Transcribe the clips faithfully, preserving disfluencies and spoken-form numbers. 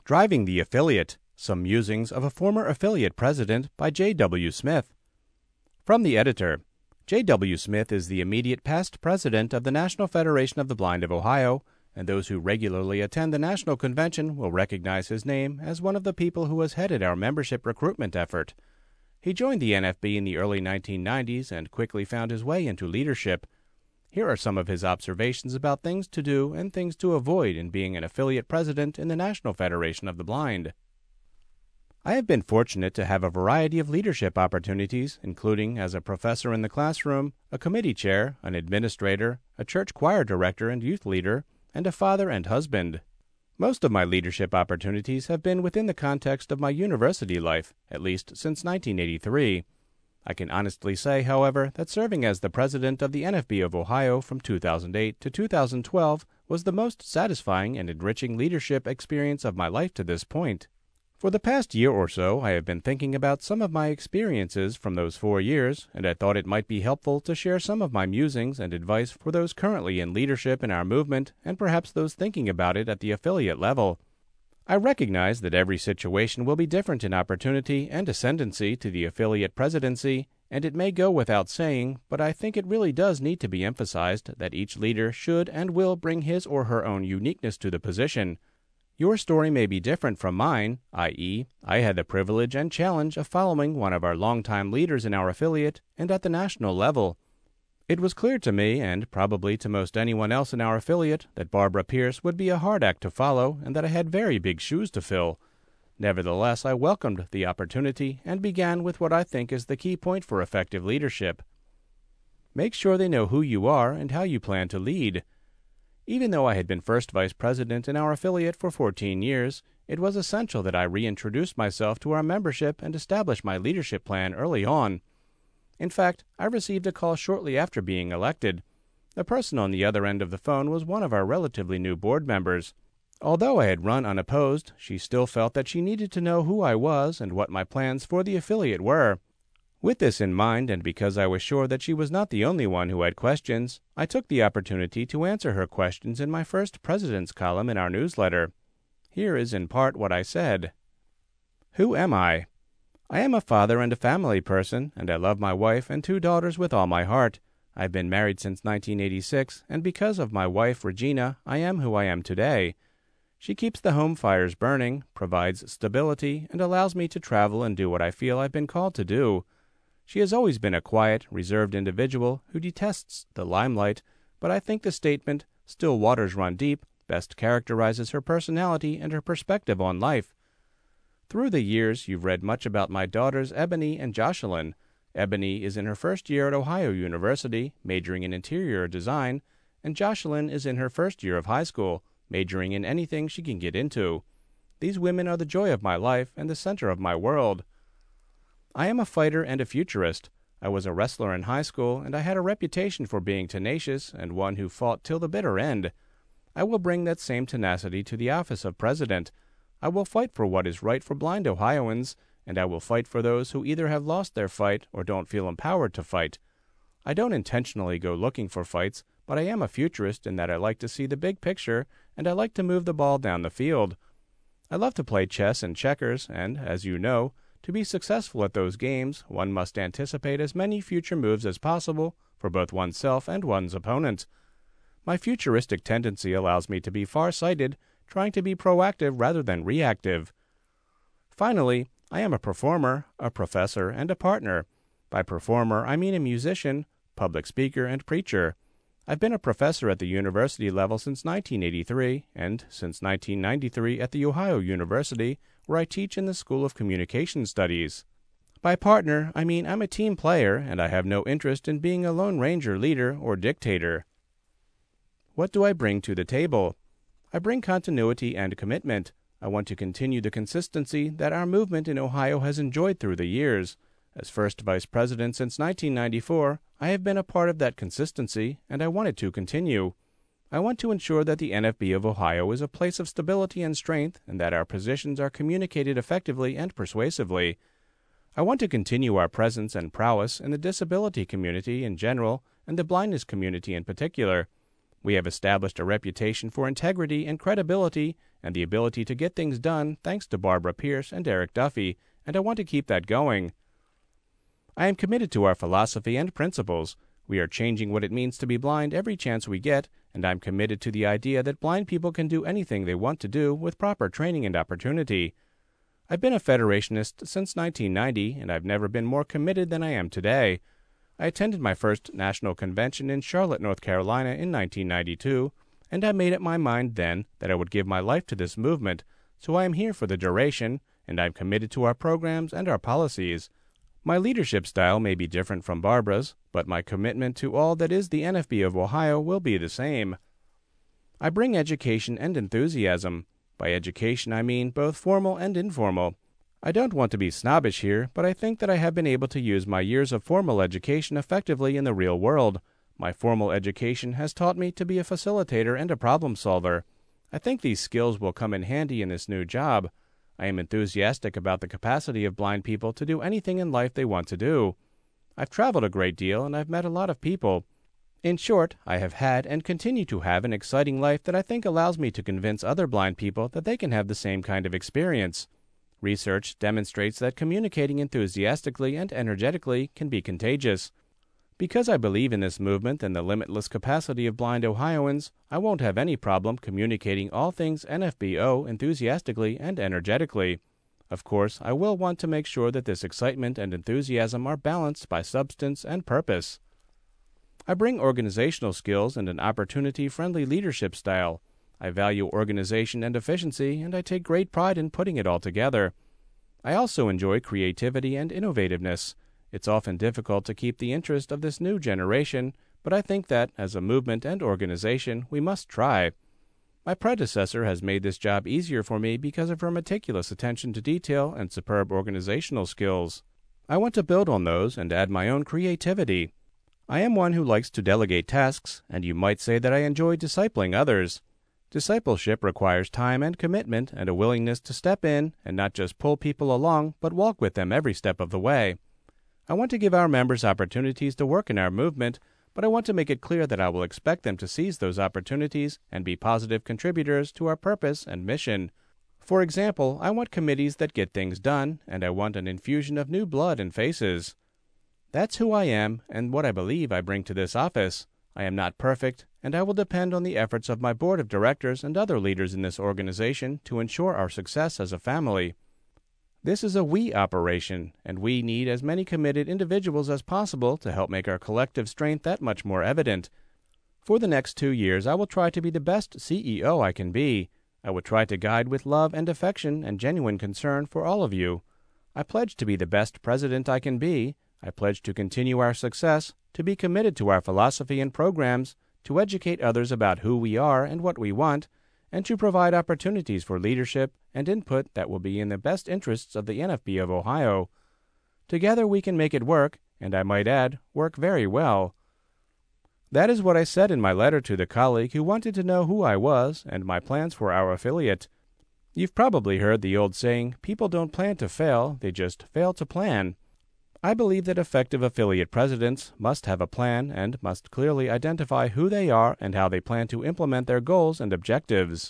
Driving the Affiliate, Some Musings of a Former Affiliate President by J W Smith. From the editor, J W Smith is the immediate past president of the National Federation of the Blind of Ohio, and those who regularly attend the National Convention will recognize his name as one of the people who has headed our membership recruitment effort. He joined the N F B in the early nineteen nineties and quickly found his way into leadership. Here are some of his observations about things to do and things to avoid in being an affiliate president in the National Federation of the Blind. I have been fortunate to have a variety of leadership opportunities, including as a professor in the classroom, a committee chair, an administrator, a church choir director and youth leader, and a father and husband. Most of my leadership opportunities have been within the context of my university life, at least since nineteen eighty-three. I can honestly say, however, that serving as the president of the N F B of Ohio from two thousand eight to two thousand twelve was the most satisfying and enriching leadership experience of my life to this point. For the past year or so, I have been thinking about some of my experiences from those four years, and I thought it might be helpful to share some of my musings and advice for those currently in leadership in our movement and perhaps those thinking about it at the affiliate level. I recognize that every situation will be different in opportunity and ascendancy to the affiliate presidency, and it may go without saying, but I think it really does need to be emphasized that each leader should and will bring his or her own uniqueness to the position. Your story may be different from mine, that is, I had the privilege and challenge of following one of our longtime leaders in our affiliate and at the national level. It was clear to me, and probably to most anyone else in our affiliate, that Barbara Pierce would be a hard act to follow and that I had very big shoes to fill. Nevertheless, I welcomed the opportunity and began with what I think is the key point for effective leadership. Make sure they know who you are and how you plan to lead. Even though I had been first vice president in our affiliate for fourteen years, it was essential that I reintroduce myself to our membership and establish my leadership plan early on. In fact, I received a call shortly after being elected. The person on the other end of the phone was one of our relatively new board members. Although I had run unopposed, she still felt that she needed to know who I was and what my plans for the affiliate were. With this in mind, and because I was sure that she was not the only one who had questions, I took the opportunity to answer her questions in my first President's column in our newsletter. Here is in part what I said. Who am I? I am a father and a family person, and I love my wife and two daughters with all my heart. I've been married since nineteen eighty-six, and because of my wife, Regina, I am who I am today. She keeps the home fires burning, provides stability, and allows me to travel and do what I feel I've been called to do. She has always been a quiet, reserved individual who detests the limelight, but I think the statement, "Still waters run deep," best characterizes her personality and her perspective on life. Through the years, you've read much about my daughters Ebony and Jocelyn. Ebony is in her first year at Ohio University, majoring in interior design, and Jocelyn is in her first year of high school, majoring in anything she can get into. These women are the joy of my life and the center of my world. I am a fighter and a futurist. I was a wrestler in high school, and I had a reputation for being tenacious and one who fought till the bitter end. I will bring that same tenacity to the office of president. I will fight for what is right for blind Ohioans, and I will fight for those who either have lost their fight or don't feel empowered to fight. I don't intentionally go looking for fights, but I am a futurist in that I like to see the big picture, and I like to move the ball down the field. I love to play chess and checkers, and, as you know, to be successful at those games, one must anticipate as many future moves as possible for both oneself and one's opponent. My futuristic tendency allows me to be far-sighted, trying to be proactive rather than reactive. Finally, I am a performer, a professor, and a partner. By performer, I mean a musician, public speaker, and preacher. I've been a professor at the university level since nineteen eighty-three, and since nineteen ninety-three at the Ohio University, where I teach in the School of Communication Studies. By partner, I mean I'm a team player, and I have no interest in being a Lone Ranger leader or dictator. What do I bring to the table? I bring continuity and commitment. I want to continue the consistency that our movement in Ohio has enjoyed through the years. As first vice president since nineteen ninety-four, I have been a part of that consistency, and I want it to continue. I want to ensure that the N F B of Ohio is a place of stability and strength, and that our positions are communicated effectively and persuasively. I want to continue our presence and prowess in the disability community in general, and the blindness community in particular. We have established a reputation for integrity and credibility and the ability to get things done thanks to Barbara Pierce and Eric Duffy, and I want to keep that going. I am committed to our philosophy and principles. We are changing what it means to be blind every chance we get, and I'm committed to the idea that blind people can do anything they want to do with proper training and opportunity. I've been a Federationist since nineteen ninety, and I've never been more committed than I am today. I attended my first national convention in Charlotte, North Carolina in nineteen ninety-two, and I made up my mind then that I would give my life to this movement, so I am here for the duration, and I'm committed to our programs and our policies. My leadership style may be different from Barbara's, but my commitment to all that is the N F B of Ohio will be the same. I bring education and enthusiasm. By education I mean both formal and informal. I don't want to be snobbish here, but I think that I have been able to use my years of formal education effectively in the real world. My formal education has taught me to be a facilitator and a problem solver. I think these skills will come in handy in this new job. I am enthusiastic about the capacity of blind people to do anything in life they want to do. I've traveled a great deal and I've met a lot of people. In short, I have had and continue to have an exciting life that I think allows me to convince other blind people that they can have the same kind of experience. Research demonstrates that communicating enthusiastically and energetically can be contagious. Because I believe in this movement and the limitless capacity of blind Ohioans, I won't have any problem communicating all things N F B O enthusiastically and energetically. Of course, I will want to make sure that this excitement and enthusiasm are balanced by substance and purpose. I bring organizational skills and an opportunity-friendly leadership style. I value organization and efficiency, and I take great pride in putting it all together. I also enjoy creativity and innovativeness. It's often difficult to keep the interest of this new generation, but I think that, as a movement and organization, we must try. My predecessor has made this job easier for me because of her meticulous attention to detail and superb organizational skills. I want to build on those and add my own creativity. I am one who likes to delegate tasks, and you might say that I enjoy discipling others. Discipleship requires time and commitment and a willingness to step in and not just pull people along, but walk with them every step of the way. I want to give our members opportunities to work in our movement, but I want to make it clear that I will expect them to seize those opportunities and be positive contributors to our purpose and mission. For example, I want committees that get things done, and I want an infusion of new blood and faces. That's who I am and what I believe I bring to this office. I am not perfect, and I will depend on the efforts of my board of directors and other leaders in this organization to ensure our success as a family. This is a we operation, and we need as many committed individuals as possible to help make our collective strength that much more evident. For the next two years, I will try to be the best C E O I can be. I will try to guide with love and affection and genuine concern for all of you. I pledge to be the best president I can be. I pledge to continue our success, to be committed to our philosophy and programs, to educate others about who we are and what we want, and to provide opportunities for leadership and input that will be in the best interests of the N F B of Ohio. Together we can make it work, and I might add, work very well. That is what I said in my letter to the colleague who wanted to know who I was and my plans for our affiliate. You've probably heard the old saying, people don't plan to fail, they just fail to plan. I believe that effective affiliate presidents must have a plan and must clearly identify who they are and how they plan to implement their goals and objectives.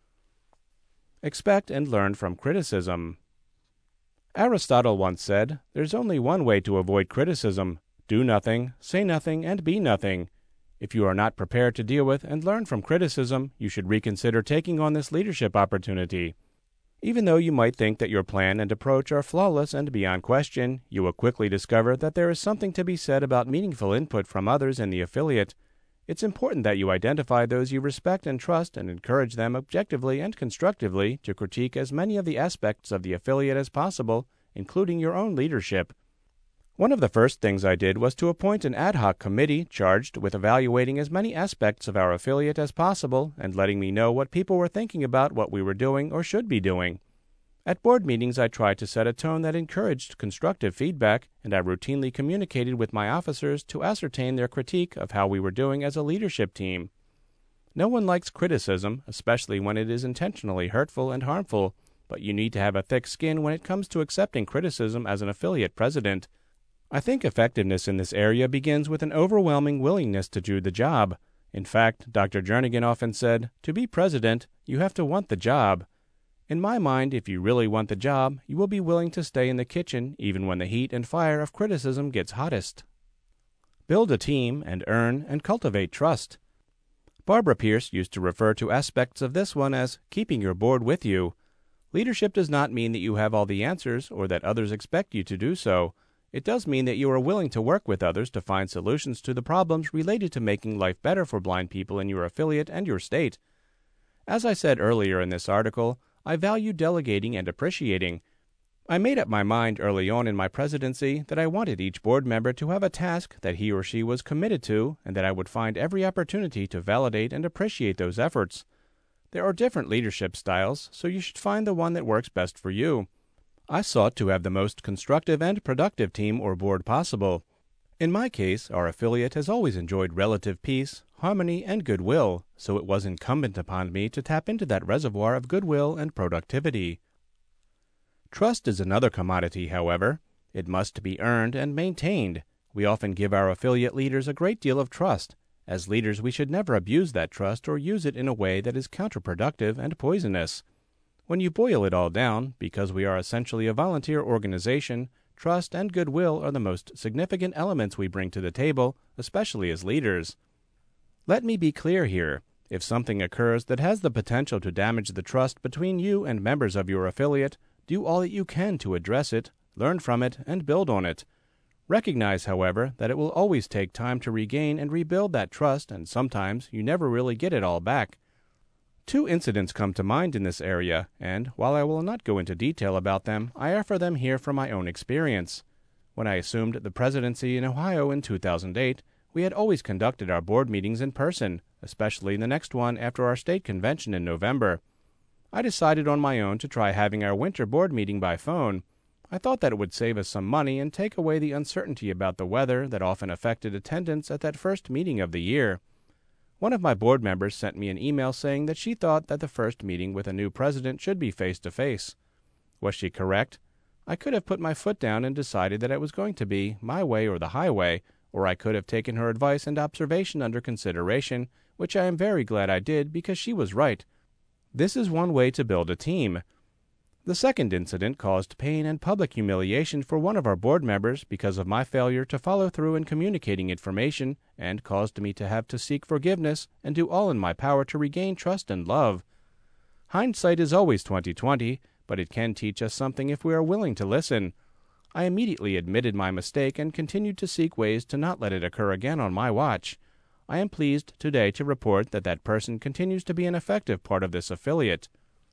Expect and learn from criticism. Aristotle once said, "There's only one way to avoid criticism. Do nothing, say nothing, and be nothing." If you are not prepared to deal with and learn from criticism, you should reconsider taking on this leadership opportunity. Even though you might think that your plan and approach are flawless and beyond question, you will quickly discover that there is something to be said about meaningful input from others in the affiliate. It's important that you identify those you respect and trust and encourage them objectively and constructively to critique as many of the aspects of the affiliate as possible, including your own leadership. One of the first things I did was to appoint an ad hoc committee charged with evaluating as many aspects of our affiliate as possible and letting me know what people were thinking about what we were doing or should be doing. At board meetings, I tried to set a tone that encouraged constructive feedback, and I routinely communicated with my officers to ascertain their critique of how we were doing as a leadership team. No one likes criticism, especially when it is intentionally hurtful and harmful, but you need to have a thick skin when it comes to accepting criticism as an affiliate president. I think effectiveness in this area begins with an overwhelming willingness to do the job. In fact, Doctor Jernigan often said, "To be president, you have to want the job." In my mind, if you really want the job, you will be willing to stay in the kitchen even when the heat and fire of criticism gets hottest. Build a team and earn and cultivate trust. Barbara Pierce used to refer to aspects of this one as keeping your board with you. Leadership does not mean that you have all the answers or that others expect you to do so. It does mean that you are willing to work with others to find solutions to the problems related to making life better for blind people in your affiliate and your state. As I said earlier in this article, I value delegating and appreciating. I made up my mind early on in my presidency that I wanted each board member to have a task that he or she was committed to, and that I would find every opportunity to validate and appreciate those efforts. There are different leadership styles, so you should find the one that works best for you. I sought to have the most constructive and productive team or board possible. In my case, our affiliate has always enjoyed relative peace, harmony, and goodwill, so it was incumbent upon me to tap into that reservoir of goodwill and productivity. Trust is another commodity, however. It must be earned and maintained. We often give our affiliate leaders a great deal of trust. As leaders, we should never abuse that trust or use it in a way that is counterproductive and poisonous. When you boil it all down, because we are essentially a volunteer organization, trust and goodwill are the most significant elements we bring to the table, especially as leaders. Let me be clear here. If something occurs that has the potential to damage the trust between you and members of your affiliate, do all that you can to address it, learn from it, and build on it. Recognize, however, that it will always take time to regain and rebuild that trust, and sometimes you never really get it all back. Two incidents come to mind in this area, and while I will not go into detail about them, I offer them here from my own experience. When I assumed the presidency in Ohio in two thousand eight, we had always conducted our board meetings in person, especially the next one after our state convention in November. I decided on my own to try having our winter board meeting by phone. I thought that it would save us some money and take away the uncertainty about the weather that often affected attendance at that first meeting of the year. One of my board members sent me an email saying that she thought that the first meeting with a new president should be face-to-face. Was she correct? I could have put my foot down and decided that it was going to be my way or the highway, or I could have taken her advice and observation under consideration, which I am very glad I did because she was right. This is one way to build a team. The second incident caused pain and public humiliation for one of our board members because of my failure to follow through in communicating information, and caused me to have to seek forgiveness and do all in my power to regain trust and love. Hindsight is always twenty twenty, but it can teach us something if we are willing to listen. I immediately admitted my mistake and continued to seek ways to not let it occur again on my watch. I am pleased today to report that that person continues to be an effective part of this affiliate.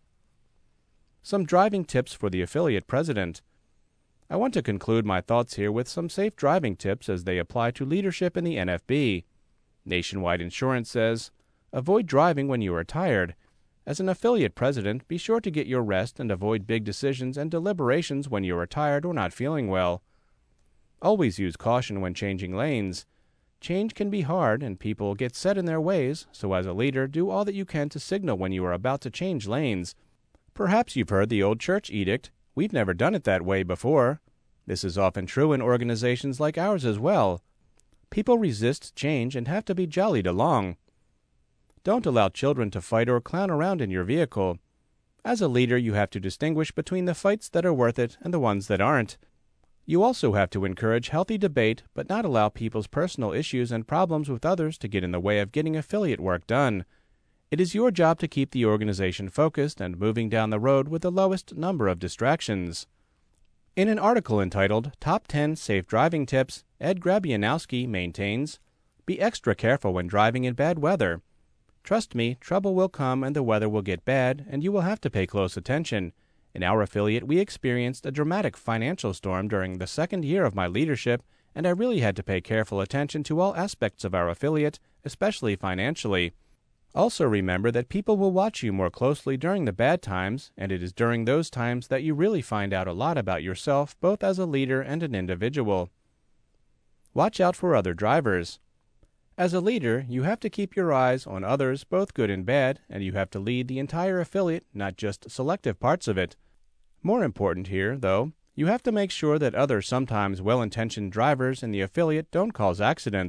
Some driving tips for the affiliate president. I want to conclude my thoughts here with some safe driving tips as they apply to leadership in the N F B. Nationwide Insurance says, avoid driving when you are tired. As an affiliate president, be sure to get your rest and avoid big decisions and deliberations when you are tired or not feeling well. Always use caution when changing lanes. Change can be hard and people get set in their ways, so as a leader, do all that you can to signal when you are about to change lanes. Perhaps you've heard the old church edict, "We've never done it that way before." This is often true in organizations like ours as well. People resist change and have to be jollied along. Don't allow children to fight or clown around in your vehicle. As a leader, you have to distinguish between the fights that are worth it and the ones that aren't. You also have to encourage healthy debate, but not allow people's personal issues and problems with others to get in the way of getting affiliate work done. It is your job to keep the organization focused and moving down the road with the lowest number of distractions. In an article entitled Top ten Safe Driving Tips, Ed Grabianowski maintains, be extra careful when driving in bad weather. Trust me, trouble will come and the weather will get bad, and you will have to pay close attention. In our affiliate, we experienced a dramatic financial storm during the second year of my leadership, and I really had to pay careful attention to all aspects of our affiliate, especially financially. Also remember that people will watch you more closely during the bad times, and it is during those times that you really find out a lot about yourself, both as a leader and an individual. Watch out for other drivers. As a leader, you have to keep your eyes on others, both good and bad, and you have to lead the entire affiliate, not just selective parts of it. More important here, though, you have to make sure that other sometimes well-intentioned drivers in the affiliate don't cause accidents.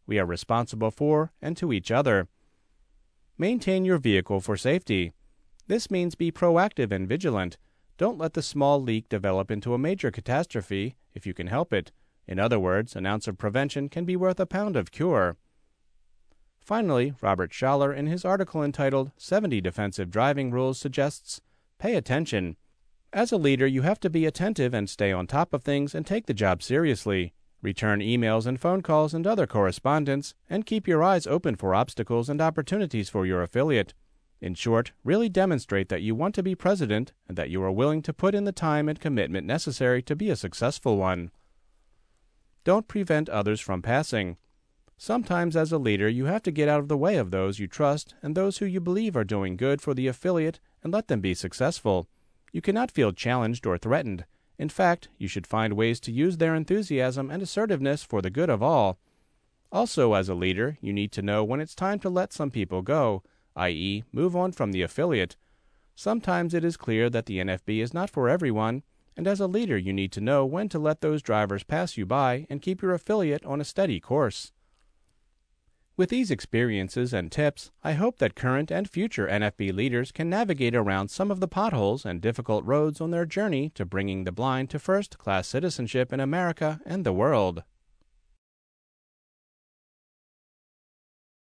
we are responsible for and to each other. Maintain your vehicle for safety. This means be proactive and vigilant. Don't let the small leak develop into a major catastrophe if you can help it. In other words, an ounce of prevention can be worth a pound of cure. Finally, Robert Schaller, in his article entitled seventy Defensive Driving Rules, suggests, pay attention. As a leader, you have to be attentive and stay on top of things and take the job seriously. Return emails and phone calls and other correspondence, and keep your eyes open for obstacles and opportunities for your affiliate. In short, really demonstrate that you want to be president and that you are willing to put in the time and commitment necessary to be a successful one. Don't prevent others from passing. Sometimes as a leader, you have to get out of the way of those you trust and those who you believe are doing good for the affiliate and let them be successful. You cannot feel challenged or threatened. In fact, you should find ways to use their enthusiasm and assertiveness for the good of all. Also, as a leader, you need to know when it's time to let some people go, that is, move on from the affiliate. Sometimes it is clear that the N F B is not for everyone, and as a leader you need to know when to let those drivers pass you by and keep your affiliate on a steady course. With these experiences and tips, I hope that current and future N F B leaders can navigate around some of the potholes and difficult roads on their journey to bringing the blind to first-class citizenship in America and the world.